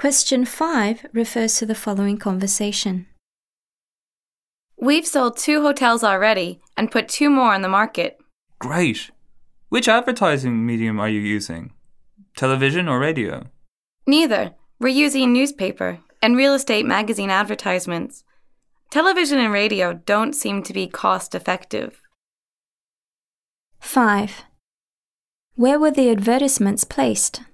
Question 5 refers to the following conversation. We've sold 2 hotels already and put 2 more on the market. Great! Which advertising medium are you using? Television or radio? Neither. We're using newspaper and real estate magazine advertisements. Television and radio don't seem to be cost-effective. 5. Where were the advertisements placed?